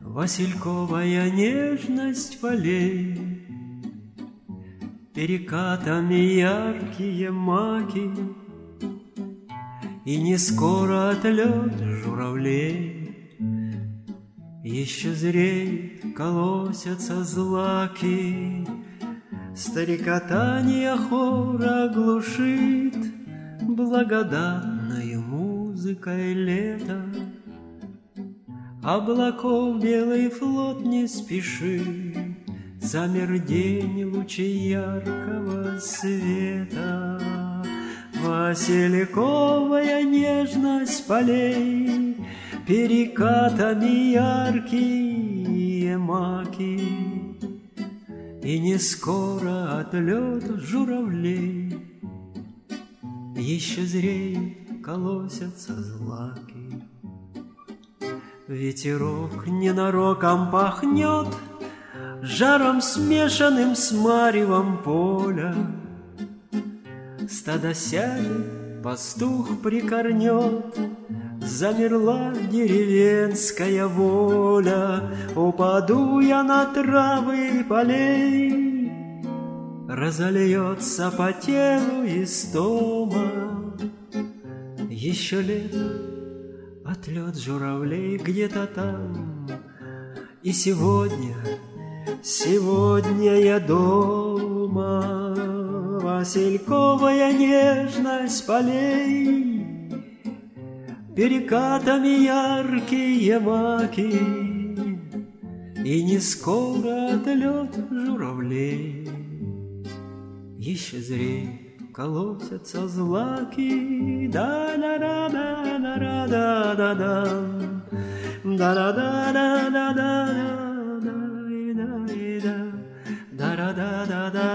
Васильковая нежность полей, перекатами яркие маки, и не скоро отлет журавлей. Еще зреет, колосятся злаки, старикотанье хора глушит благодатною музыкой лета. Облаков белый флот не спешит, замер день лучей яркого света. Васильковая нежность полей, перекатами яркие маки, и не скоро отлет журавлей. Еще зреет, колосятся злаки. Ветерок ненароком пахнет жаром, смешанным с маревом поля. Стадо сядет, пастух прикорнет, замерла деревенская воля. Упаду я на травы полей, разольется по телу истома. Еще лето, отлет журавлей где-то там. И сегодня я дома. Васильковая нежность полей, перекатами яркие маки, и не скоро отлет журавлей. Еще зреет, колосятся злаки. Да-да-да-да-да-да-да-да, да-да-да-да-да-да-да, да-да-да-да-да.